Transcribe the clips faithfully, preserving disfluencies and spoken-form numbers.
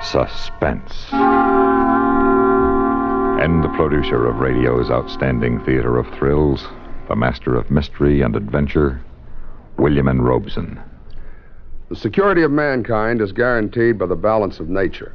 Suspense. And the producer of radio's outstanding theater of thrills, the master of mystery and adventure, William N. Robson. The security of mankind is guaranteed by the balance of nature.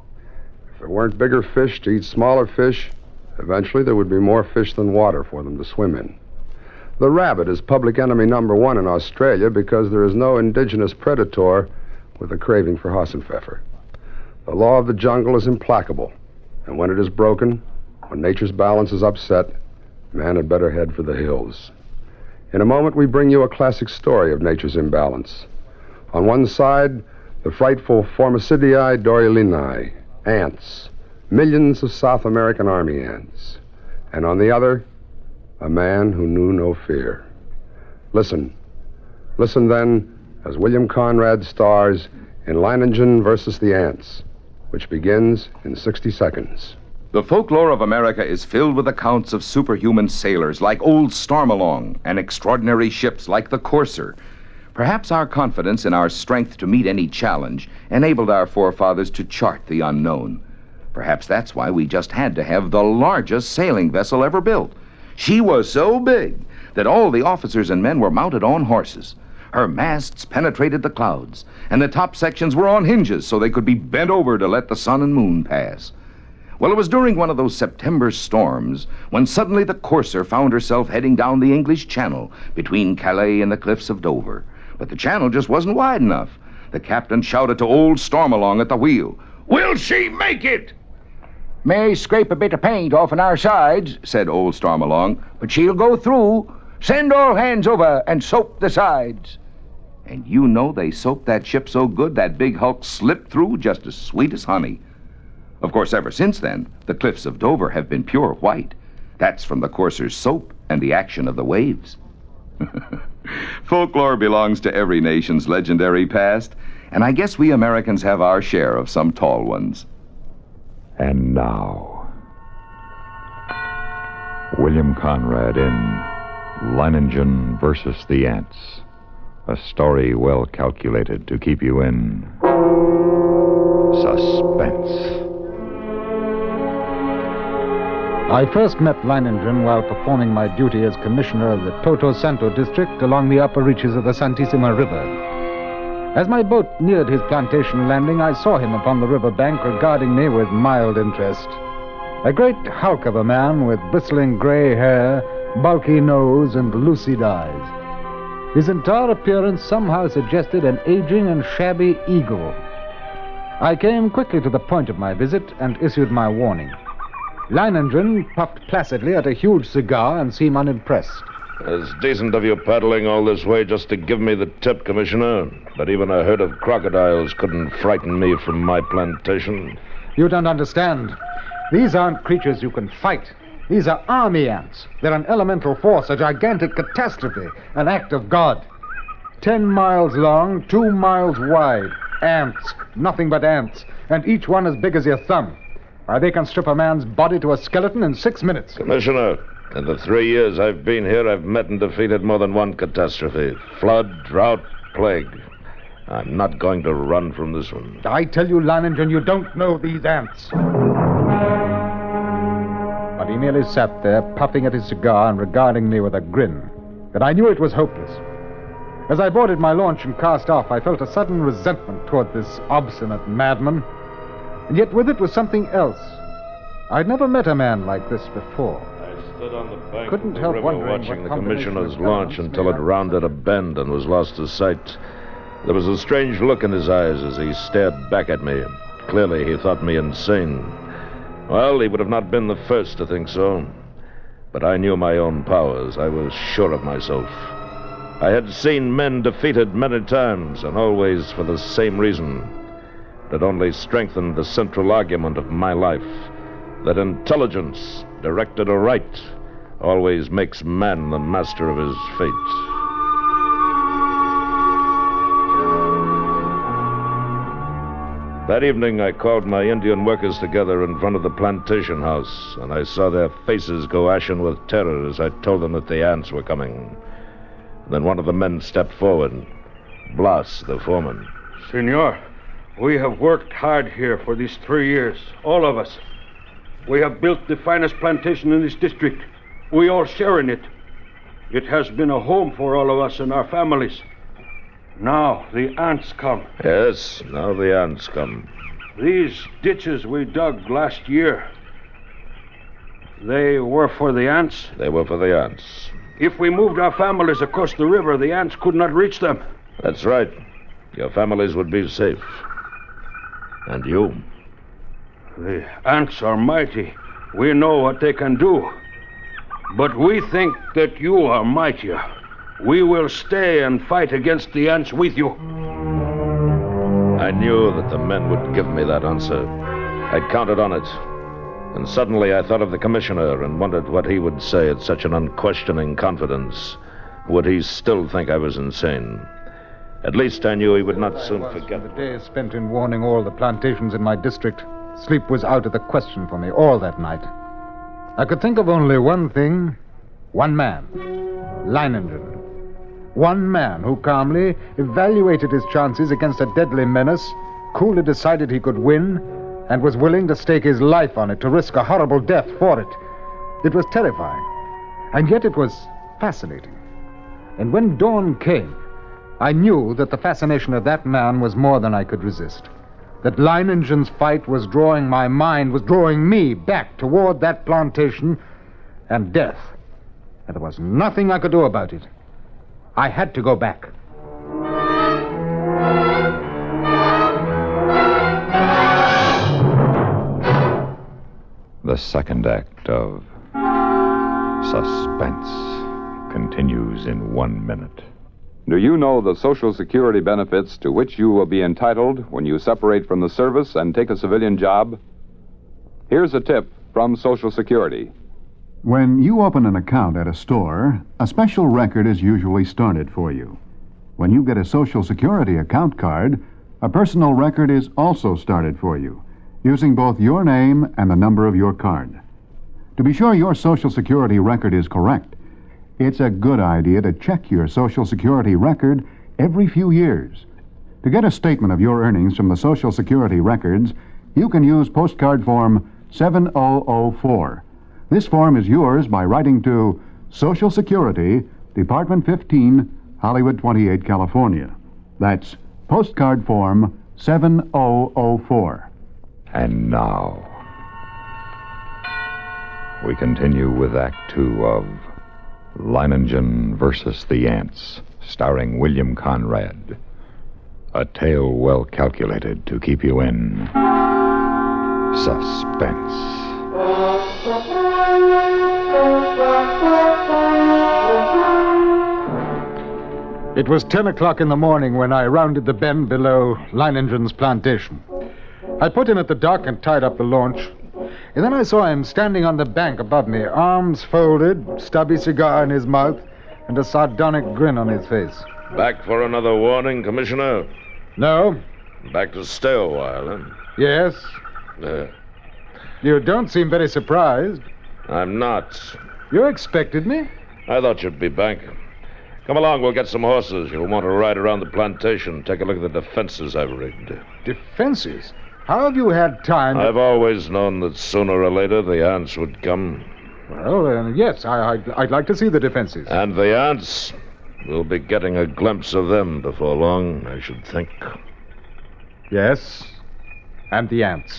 If there weren't bigger fish to eat smaller fish, eventually there would be more fish than water for them to swim in. The rabbit is public enemy number one in Australia because there is no indigenous predator with a craving for Hassenpfeffer. The law of the jungle is implacable, and when it is broken, when nature's balance is upset, man had better head for the hills. In a moment, we bring you a classic story of nature's imbalance. On one side, the frightful Formicidiae doryalinae, ants, millions of South American army ants. And on the other, a man who knew no fear. Listen. Listen, then, as William Conrad stars in Leiningen versus the Ants, which begins in sixty seconds. The folklore of America is filled with accounts of superhuman sailors like old Stormalong and extraordinary ships like the Courser. Perhaps our confidence in our strength to meet any challenge enabled our forefathers to chart the unknown. Perhaps that's why we just had to have the largest sailing vessel ever built. She was so big that all the officers and men were mounted on horses. Her masts penetrated the clouds, and the top sections were on hinges so they could be bent over to let the sun and moon pass. Well, it was during one of those September storms when suddenly the Courser found herself heading down the English Channel between Calais and the cliffs of Dover. But the channel just wasn't wide enough. The captain shouted to old Stormalong at the wheel, "Will she make it?" "May scrape a bit of paint off on our sides," said old Stormalong, "but she'll go through. Send all hands over and soap the sides." And you know they soaped that ship so good that big hulk slipped through just as sweet as honey. Of course, ever since then, the cliffs of Dover have been pure white. That's from the Courser's soap and the action of the waves. Folklore belongs to every nation's legendary past, and I guess we Americans have our share of some tall ones. And now, William Conrad in Leiningen versus the Ants. A story well calculated to keep you in suspense. I first met Leiningen while performing my duty as commissioner of the Toto Santo district along the upper reaches of the Santissima River. As my boat neared his plantation landing, I saw him upon the river bank regarding me with mild interest. A great hulk of a man with bristling gray hair, bulky nose, and lucid eyes. His entire appearance somehow suggested an aging and shabby eagle. I came quickly to the point of my visit and issued my warning. Leiningen puffed placidly at a huge cigar and seemed unimpressed. It's decent of you paddling all this way just to give me the tip, Commissioner. But even a herd of crocodiles couldn't frighten me from my plantation. You don't understand. These aren't creatures you can fight. These are army ants. They're an elemental force, a gigantic catastrophe, an act of God. Ten miles long, two miles wide. Ants. Nothing but ants. And each one as big as your thumb. Why, they can strip a man's body to a skeleton in six minutes. Commissioner, in the three years I've been here, I've met and defeated more than one catastrophe. Flood, drought, plague. I'm not going to run from this one. I tell you, Leiningen, you don't know these ants. But he merely sat there, puffing at his cigar and regarding me with a grin. But I knew it was hopeless. As I boarded my launch and cast off, I felt a sudden resentment toward this obstinate madman. And yet with it was something else. I'd never met a man like this before. I stood on the bank Couldn't of the help river wondering watching what the commissioner's combination of launch elements until may it have- rounded a bend and was lost to sight. There was a strange look in his eyes as he stared back at me. Clearly, he thought me insane. Well, he would have not been the first to think so. But I knew my own powers. I was sure of myself. I had seen men defeated many times, and always for the same reason. That only strengthened the central argument of my life. That intelligence, directed aright, always makes man the master of his fate. That evening, I called my Indian workers together in front of the plantation house, and I saw their faces go ashen with terror as I told them that the ants were coming. Then one of the men stepped forward. Blas, the foreman. Senor, We have worked hard here for these three years, all of us. We have built the finest plantation in this district. We all share in it. It has been a home for all of us and our families. Now the ants come. Yes, now the ants come. These ditches we dug last year, they were for the ants? They were for the ants. If we moved our families across the river, the ants could not reach them. That's right. Your families would be safe. And you? The ants are mighty. We know what they can do. But we think that you are mightier. We will stay and fight against the ants with you. I knew that the men would give me that answer. I'd counted on it. And suddenly I thought of the commissioner and wondered what he would say at such an unquestioning confidence. Would he still think I was insane? At least I knew he would not soon forget. The days spent in warning all the plantations in my district, sleep was out of the question for me all that night. I could think of only one thing, one man, Leiningen. One man who calmly evaluated his chances against a deadly menace, coolly decided he could win, and was willing to stake his life on it, to risk a horrible death for it. It was terrifying, and yet it was fascinating. And when dawn came, I knew that the fascination of that man was more than I could resist. That Leiningen's fight was drawing my mind, was drawing me back toward that plantation and death. And there was nothing I could do about it. I had to go back. The second act of Suspense continues in one minute. Do you know the Social Security benefits to which you will be entitled when you separate from the service and take a civilian job? Here's a tip from Social Security. When you open an account at a store, a special record is usually started for you. When you get a Social Security account card, a personal record is also started for you, using both your name and the number of your card. To be sure your Social Security record is correct, it's a good idea to check your Social Security record every few years. To get a statement of your earnings from the Social Security records, you can use postcard form seven thousand four. This form is yours by writing to Social Security, Department fifteen, Hollywood twenty-eight, California. That's postcard form seven thousand four. And now, we continue with Act Two of Leiningen versus the Ants, starring William Conrad. A tale well calculated to keep you in suspense. It was ten o'clock in the morning when I rounded the bend below Leiningen's plantation. I put him at the dock and tied up the launch. And then I saw him standing on the bank above me, arms folded, stubby cigar in his mouth, and a sardonic grin on his face. Back for another warning, Commissioner? No. Back to stay a while, huh? Yes. Uh, You don't seem very surprised. I'm not. You expected me? I thought you'd be back. Come along, we'll get some horses. You'll want to ride around the plantation, take a look at the defenses I've rigged. Defenses? How have you had time? I've always known that sooner or later the ants would come. Well, uh, yes, I, I'd, I'd like to see the defenses. And the ants? We'll be getting a glimpse of them before long, I should think. Yes, and the ants.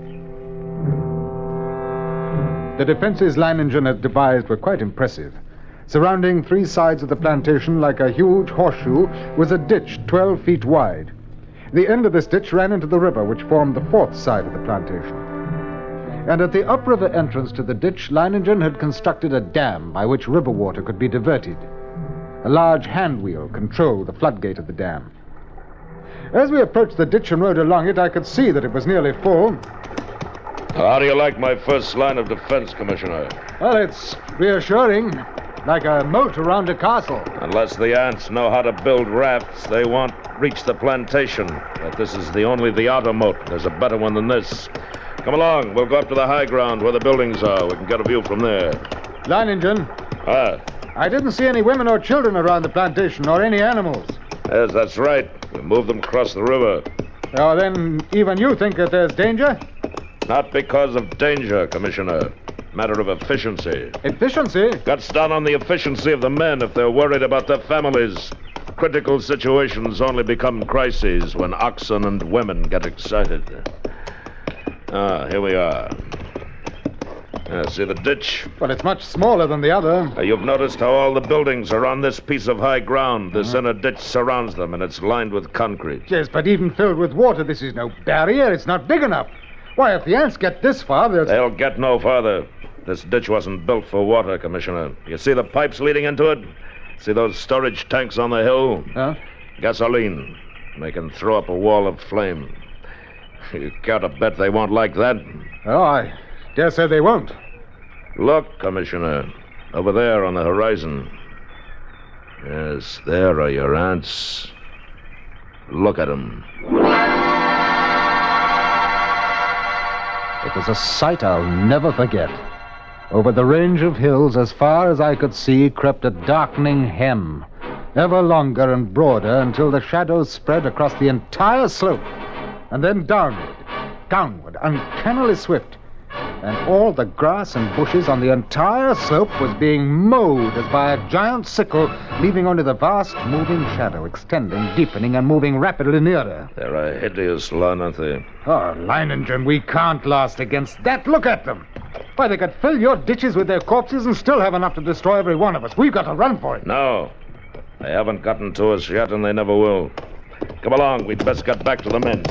The defenses Leiningen had devised were quite impressive. Surrounding three sides of the plantation like a huge horseshoe was a ditch twelve feet wide. The end of this ditch ran into the river, which formed the fourth side of the plantation. And at the upriver entrance to the ditch, Leiningen had constructed a dam by which river water could be diverted. A large hand wheel controlled the floodgate of the dam. As we approached the ditch and rode along it, I could see that it was nearly full. How do you like my first line of defense, Commissioner? Well, it's reassuring, like a moat around a castle. Unless the ants know how to build rafts, they won't reach the plantation. But this is the only the outer moat. There's a better one than this. Come along. We'll go up to the high ground where the buildings are. We can get a view from there. Leiningen. Ah. I didn't see any women or children around the plantation, or any animals. Yes, that's right. We moved them across the river. Oh, then even you think that there's danger? Not because of danger, Commissioner. Matter of efficiency. Efficiency? Cuts down on the efficiency of the men if they're worried about their families. Critical situations only become crises when oxen and women get excited. Ah, here we are. Ah, see the ditch? Well, it's much smaller than the other. Uh, you've noticed how all the buildings are on this piece of high ground. This Uh-huh. inner ditch surrounds them, and it's lined with concrete. Yes, but even filled with water, this is no barrier. It's not big enough. Why, if the ants get this far, they'll... They'll get no farther. This ditch wasn't built for water, Commissioner. You see the pipes leading into it? See those storage tanks on the hill? Huh? Gasoline. They can throw up a wall of flame. You care to bet they won't like that? Oh, I dare say they won't. Look, Commissioner. Over there on the horizon. Yes, there are your ants. Look at them. It was a sight I'll never forget. Over the range of hills, as far as I could see, crept a darkening hem, ever longer and broader until the shadows spread across the entire slope, and then downward, downward, uncannily swift. And all the grass and bushes on the entire slope was being mowed as by a giant sickle, leaving only the vast moving shadow, extending, deepening, and moving rapidly nearer. They're a hideous lot, aren't they? Oh, Leiningen, we can't last against that. Look at them. Why, they could fill your ditches with their corpses and still have enough to destroy every one of us. We've got to run for it. No. They haven't gotten to us yet, and they never will. Come along. We'd best get back to the men.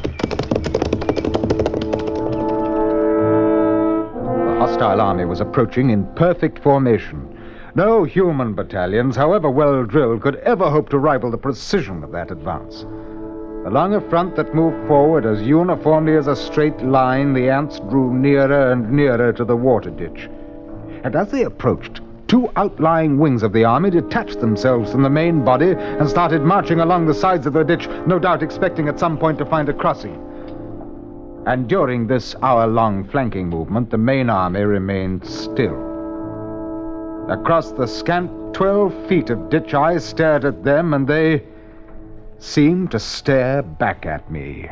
The hostile army was approaching in perfect formation. No human battalions, however well drilled, could ever hope to rival the precision of that advance. Along a front that moved forward as uniformly as a straight line, the ants drew nearer and nearer to the water ditch. And as they approached, two outlying wings of the army detached themselves from the main body and started marching along the sides of the ditch, no doubt expecting at some point to find a crossing. And during this hour-long flanking movement, the main army remained still. Across the scant twelve feet of ditch, I stared at them, and they seemed to stare back at me.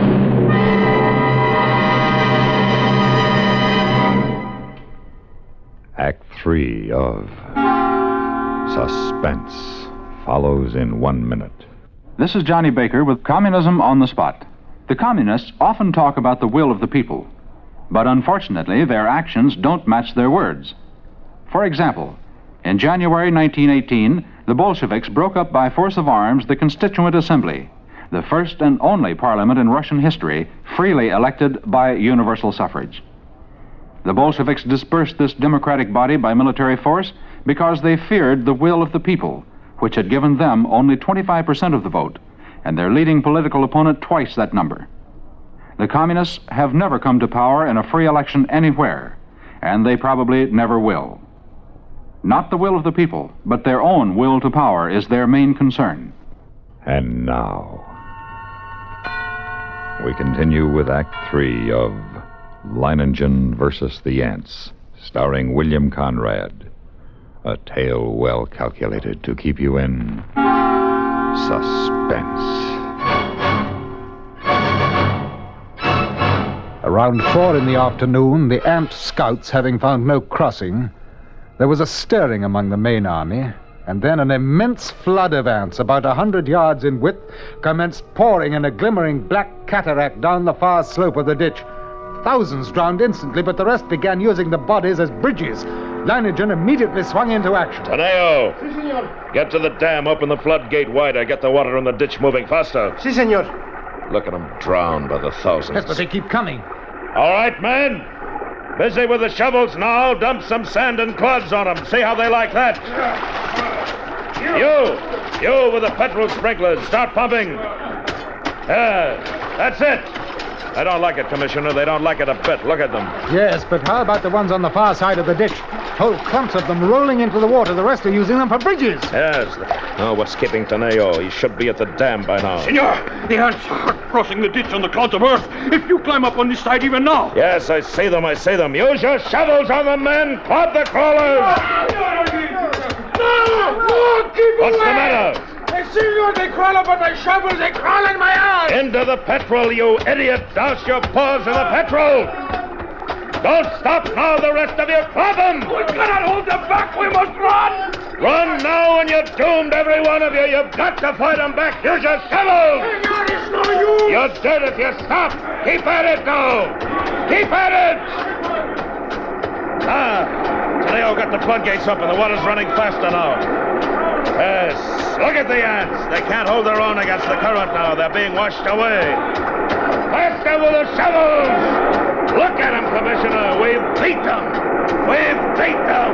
Act three of Suspense follows in one minute. This is Johnny Baker with Communism on the Spot. The communists often talk about the will of the people, but unfortunately their actions don't match their words. For example, in January nineteen eighteen, the Bolsheviks broke up by force of arms the Constituent Assembly, the first and only parliament in Russian history freely elected by universal suffrage. The Bolsheviks dispersed this democratic body by military force because they feared the will of the people, which had given them only twenty-five percent of the vote, and their leading political opponent twice that number. The communists have never come to power in a free election anywhere, and they probably never will. Not the will of the people, but their own will to power is their main concern. And now, we continue with Act Three of Leiningen versus the Ants, starring William Conrad. A tale well calculated to keep you in suspense. Around four in the afternoon, the ant scouts having found no crossing, there was a stirring among the main army, and then an immense flood of ants, about a hundred yards in width, commenced pouring in a glimmering black cataract down the far slope of the ditch. Thousands drowned instantly, but the rest began using the bodies as bridges. Leiningen immediately swung into action. Taneo! Si, senor. Get to the dam, open the floodgate wider, get the water in the ditch moving faster. Si, senor. Look at them drown by the thousands. Yes, but they keep coming. All right, men. Busy with the shovels now. Dump some sand and clods on them. See how they like that. You! You with the petrol sprinklers. Start pumping. Yeah, that's it. They don't like it, Commissioner. They don't like it a bit. Look at them. Yes, but how about the ones on the far side of the ditch? Whole clumps of them rolling into the water. The rest are using them for bridges. Yes. Oh, what's keeping Taneo? He should be at the dam by now. Senor, the ants are crossing the ditch on the clouds of earth. If you climb up on this side even now. Yes, I see them. I see them. Use your shovels on the men. Clod the crawlers. No! No! Keep What's away! the matter? Hey, senor, they crawl up on my shovels. They crawl in my eyes. Into the petrol, you idiot! Douse your paws in the petrol! Don't stop now, the rest of you! Drop them! We cannot hold them back! We must run! Run now and you're doomed, every one of you! You've got to fight them back! Use your shovels! Senor, it's no use! You're dead if you stop! Keep at it now! Keep at it! Ah, Leo got the floodgates open. The water's running faster now. Yes, look at the ants. They can't hold their own against the current now. They're being washed away. Faster with the shovels! Look at them, Commissioner. We've beat them. We've beat them.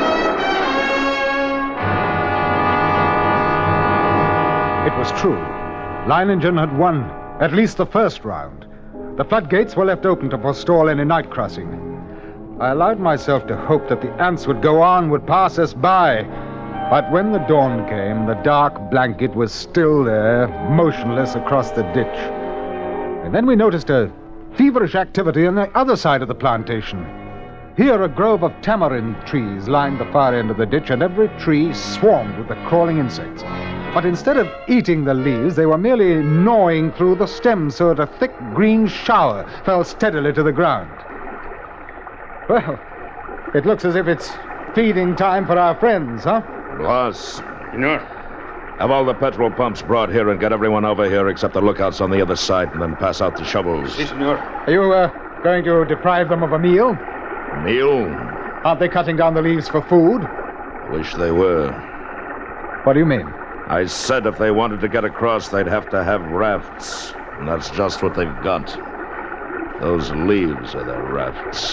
It was true. Leiningen had won at least the first round. The floodgates were left open to forestall any night crossing. I allowed myself to hope that the ants would go on, would pass us by. But when the dawn came, the dark blanket was still there, motionless across the ditch. And then we noticed a feverish activity on the other side of the plantation. Here, a grove of tamarind trees lined the far end of the ditch, and every tree swarmed with the crawling insects. But instead of eating the leaves, they were merely gnawing through the stems so that a thick green shower fell steadily to the ground. Well, it looks as if it's feeding time for our friends, huh? Boss, Senor. have all the petrol pumps brought here and get everyone over here except the lookouts on the other side, and then pass out the shovels. Si, senor. Are you uh, going to deprive them of a meal? Meal? Aren't they cutting down the leaves for food? Wish they were. What do you mean? I said if they wanted to get across, they'd have to have rafts. And that's just what they've got. Those leaves are their rafts.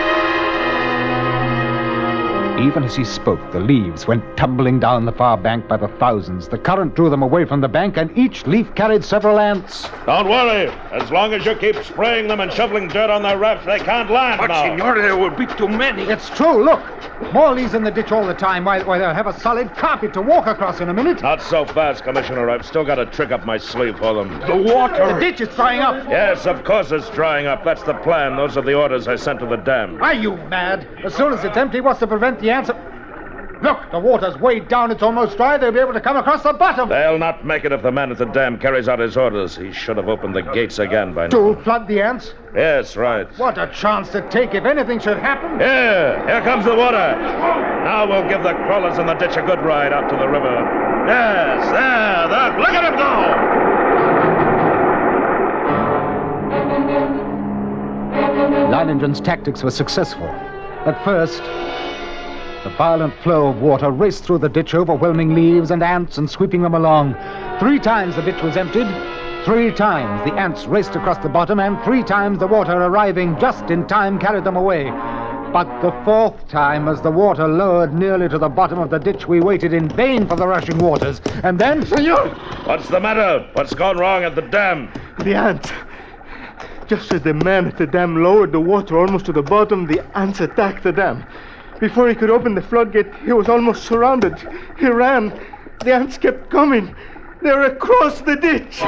Even as he spoke, the leaves went tumbling down the far bank by the thousands. The current drew them away from the bank, and each leaf carried several ants. Don't worry. As long as you keep spraying them and shoveling dirt on their rafts, they can't land But, now. senor, there will be too many. It's true, look. More leaves in the ditch all the time. Why, why, they'll have a solid carpet to walk across in a minute. Not so fast, Commissioner. I've still got a trick up my sleeve for them. The water. The ditch is drying up. Yes, of course it's drying up. That's the plan. Those are the orders I sent to the dam. Are you mad? As soon as it's empty, what's to prevent the ants? Look, the water's way down. It's almost dry. They'll be able to come across the bottom. They'll not make it if the man at the dam carries out his orders. He should have opened the gates again by now. To flood the ants? Yes, right. What a chance to take if anything should happen. Here, here comes the water. Now we'll give the crawlers in the ditch a good ride out to the river. Yes, there, there. Look at him go! Leiningen's tactics were successful. At first, the violent flow of water raced through the ditch, overwhelming leaves and ants and sweeping them along. Three times the ditch was emptied. Three times the ants raced across the bottom, and three times the water, arriving just in time, carried them away. But the fourth time, as the water lowered nearly to the bottom of the ditch, we waited in vain for the rushing waters. And then... Senor! What's the matter? What's gone wrong at the dam? The ants. Just as the man at the dam lowered the water almost to the bottom, the ants attacked the dam. Before he could open the floodgate, he was almost surrounded. He ran. The ants kept coming. They were across the ditch.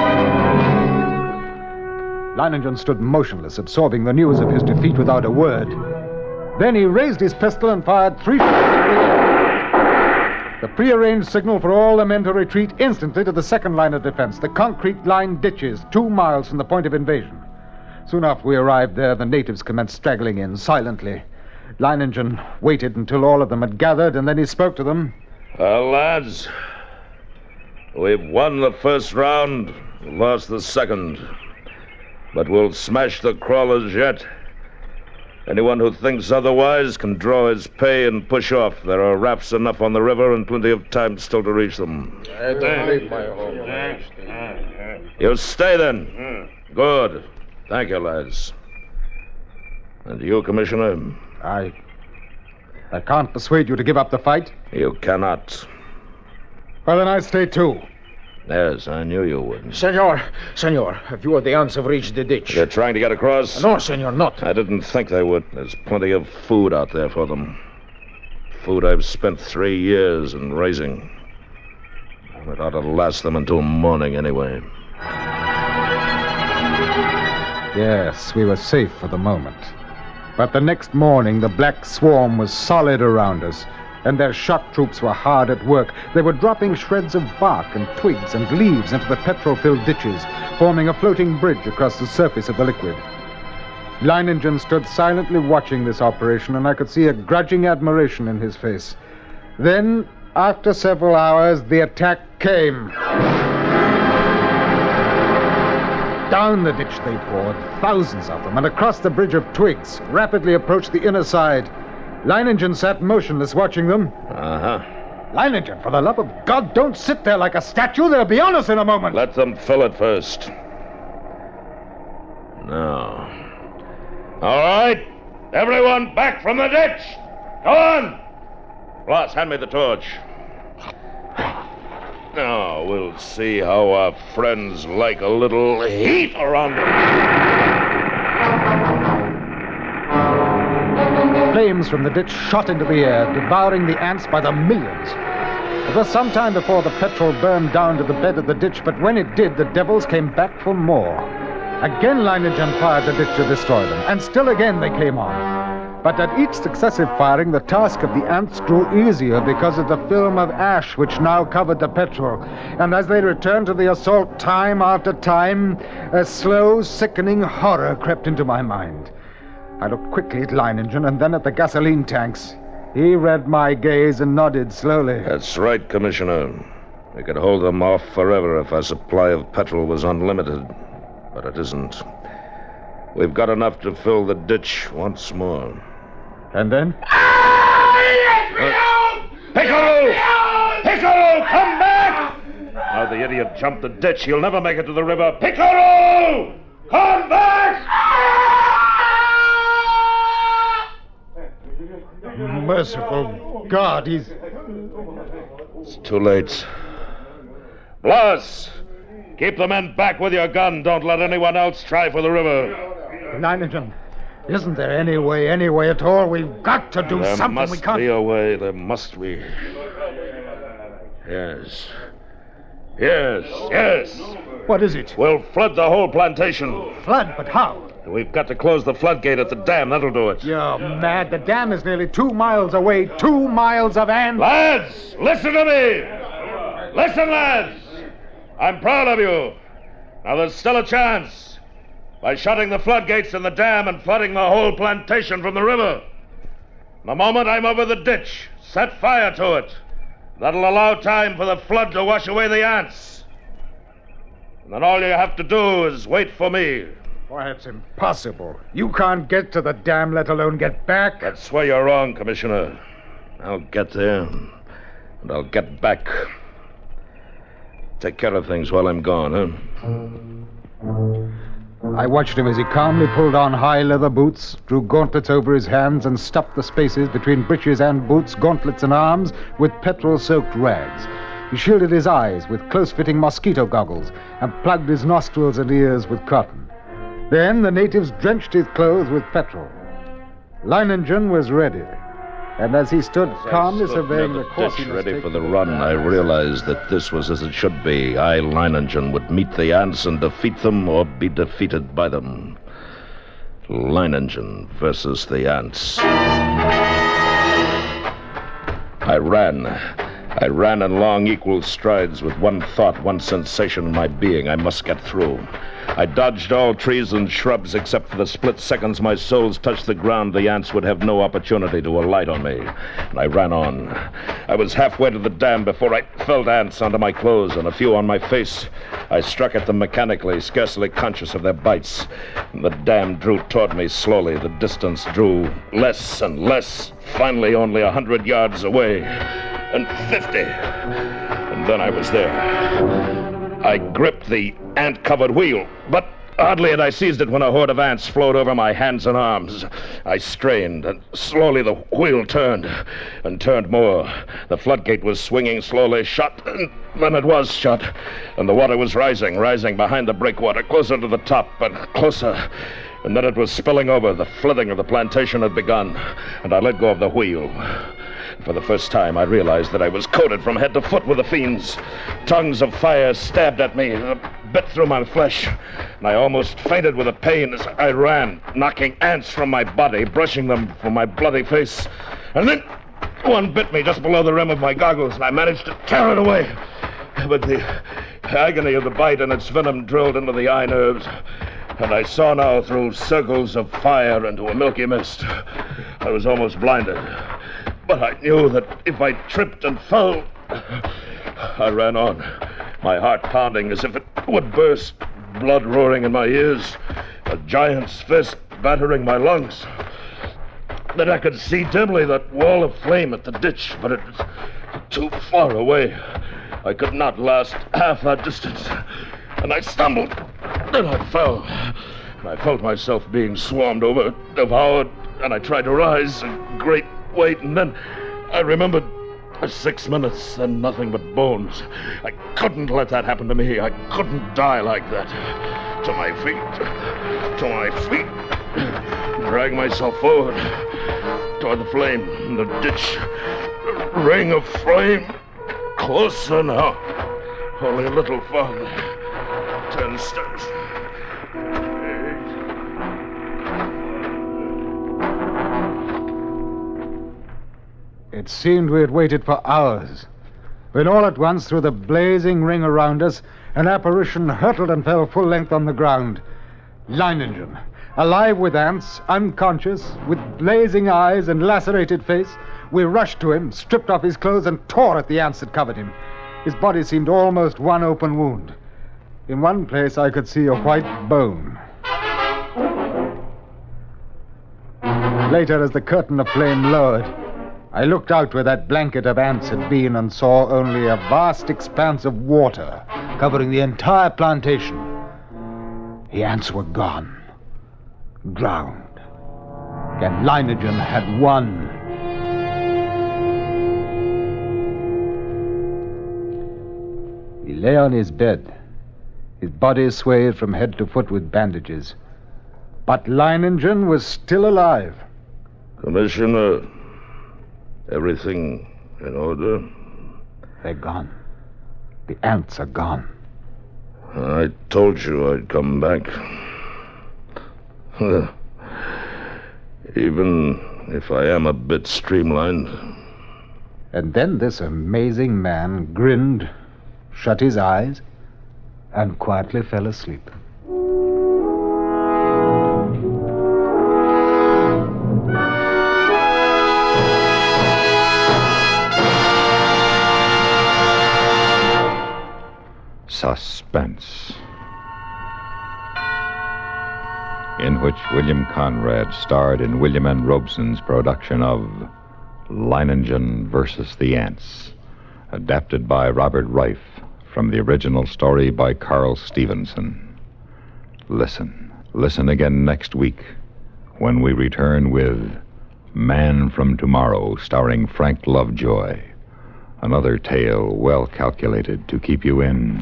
Leiningen stood motionless, absorbing the news of his defeat without a word. Then he raised his pistol and fired three shots into the air. The prearranged signal for all the men to retreat instantly to the second line of defense, the concrete-lined ditches, two miles from the point of invasion. Soon after we arrived there, the natives commenced straggling in, silently. Leiningen waited until all of them had gathered, and then he spoke to them. Well, lads, we've won the first round, lost the second. But we'll smash the crawlers yet. Anyone who thinks otherwise can draw his pay and push off. There are rafts enough on the river and plenty of time still to reach them. You stay then. Good. Thank you, lads. And you, Commissioner? I... I can't persuade you to give up the fight. You cannot. Well, then I stay too. Yes, I knew you would. Senor, senor, a few of the ants have reached the ditch. They're trying to get across? No, senor, not. I didn't think they would. There's plenty of food out there for them. Food I've spent three years in raising. It ought to last them until morning anyway. Yes, we were safe for the moment. But the next morning, the black swarm was solid around us. and their shock troops were hard at work. They were dropping shreds of bark and twigs and leaves into the petrol-filled ditches, forming a floating bridge across the surface of the liquid. Leiningen stood silently watching this operation, and I could see a grudging admiration in his face. Then, after several hours, the attack came. Down the ditch they poured, thousands of them, and across the bridge of twigs, rapidly approached the inner side. Leiningen sat motionless watching them. Uh-huh. Leiningen, for the love of God, don't sit there like a statue. They'll be on us in a moment. Let them fill it first. Now. All right. Everyone back from the ditch. Go on. Bloss, hand me the torch. Now, we'll see how our friends like a little heat around them. Flames from the ditch shot into the air, devouring the ants by the millions. It was some time before the petrol burned down to the bed of the ditch, but when it did, the devils came back for more. Again, Leiningen fired the ditch to destroy them, and still again they came on. But at each successive firing, the task of the ants grew easier because of the film of ash which now covered the petrol. And as they returned to the assault time after time, a slow, sickening horror crept into my mind. I looked quickly at Leiningen and then at the gasoline tanks. He read my gaze and nodded slowly. That's right, Commissioner. We could hold them off forever if our supply of petrol was unlimited. But it isn't. We've got enough to fill the ditch once more. And then? Uh, Piccolo! Piccolo, come back! Now the idiot jumped the ditch. He'll never make it to the river. Piccolo! Come back! Merciful God, he's... It's too late. Bloss! Keep the men back with your gun. Don't let anyone else try for the river. Leiningen, isn't there any way, any way at all? We've got to do there something. Must we can't... be a way. There must be. Yes. Yes, yes. What is it? We'll flood the whole plantation. Flood? But how? We've got to close the floodgate at the dam. That'll do it. You're mad. The dam is nearly two miles away. Two miles of ants. Lads, listen to me. Listen, lads. I'm proud of you. Now there's still a chance. By shutting the floodgates in the dam and flooding the whole plantation from the river. The moment I'm over the ditch, set fire to it. That'll allow time for the flood to wash away the ants. And then all you have to do is wait for me. Why, it's impossible. You can't get to the dam, let alone get back. That's where you're wrong, Commissioner. I'll get there, and I'll get back. Take care of things while I'm gone, huh? I watched him as he calmly pulled on high leather boots, drew gauntlets over his hands, and stuffed the spaces between breeches and boots, gauntlets and arms, with petrol-soaked rags. He shielded his eyes with close-fitting mosquito goggles and plugged his nostrils and ears with cotton. Then the natives drenched his clothes with petrol. Leiningen was ready, and as he stood as calmly stood surveying near the course ditch he must ready take for the run, I realized that this was as it should be. I, Leiningen, would meet the ants and defeat them or be defeated by them. Leiningen versus the ants. I ran. I ran in long, equal strides with one thought, one sensation in my being. I must get through. I dodged all trees and shrubs except for the split seconds my soles touched the ground. The ants would have no opportunity to alight on me. And I ran on. I was halfway to the dam before I felt ants under my clothes and a few on my face. I struck at them mechanically, scarcely conscious of their bites. And the dam drew toward me slowly. The distance drew less and less. Finally, only a hundred yards away. And fifty. And then I was there. I gripped the ant-covered wheel, but hardly had I seized it when a horde of ants flowed over my hands and arms. I strained, and slowly the wheel turned, and turned more. The floodgate was swinging slowly shut, and then it was shut, and the water was rising, rising behind the breakwater, closer to the top, and closer. And then it was spilling over. The flooding of the plantation had begun, and I let go of the wheel. For the first time, I realized that I was coated from head to foot with the fiends. Tongues of fire stabbed at me, bit through my flesh, and I almost fainted with the pain as I ran, knocking ants from my body, brushing them from my bloody face. And then, one bit me just below the rim of my goggles, and I managed to tear it away. But the agony of the bite and its venom drilled into the eye nerves, and I saw now through circles of fire into a milky mist. I was almost blinded, but I knew that if I tripped and fell... I ran on, my heart pounding as if it would burst, blood roaring in my ears, a giant's fist battering my lungs. Then I could see dimly that wall of flame at the ditch, but it was too far away. I could not last half that distance, and I stumbled. Then I fell, and I felt myself being swarmed over, devoured, and I tried to rise, a great weight, and then I remembered six minutes and nothing but bones. I couldn't let that happen to me. I couldn't die like that. To my feet, to my feet, drag myself forward toward the flame, the ditch, the ring of flame. Closer now, only a little farther. Ten steps. It seemed we had waited for hours, when all at once, through the blazing ring around us, an apparition hurtled and fell full length on the ground. Leiningen, alive with ants, unconscious, with blazing eyes and lacerated face, we rushed to him, stripped off his clothes, and tore at the ants that covered him. His body seemed almost one open wound. In one place I could see a white bone. Later, as the curtain of flame lowered, I looked out where that blanket of ants had been and saw only a vast expanse of water covering the entire plantation. The ants were gone, drowned, and Leiningen had won. He lay on his bed, his body swathed from head to foot with bandages. But Leiningen was still alive. Commissioner, everything in order? They're gone. The ants are gone. I told you I'd come back. Even if I am a bit streamlined. And then this amazing man grinned, shut his eyes, and quietly fell asleep. Suspense, in which William Conrad starred in William N. Robeson's production of Leiningen versus the Ants, adapted by Robert Reif from the original story by Carl Stevenson. Listen, listen again next week when we return with Man from Tomorrow, starring Frank Lovejoy. Another tale well calculated to keep you in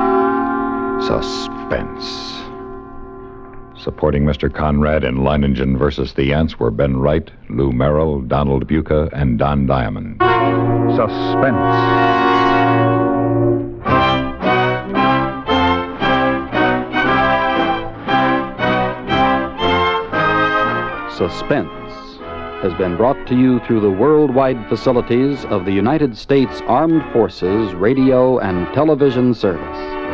suspense. Supporting Mister Conrad in Leiningen versus the Ants were Ben Wright, Lou Merrill, Donald Buca, and Don Diamond. Suspense. Suspense has been brought to you through the worldwide facilities of the United States Armed Forces Radio and Television Service.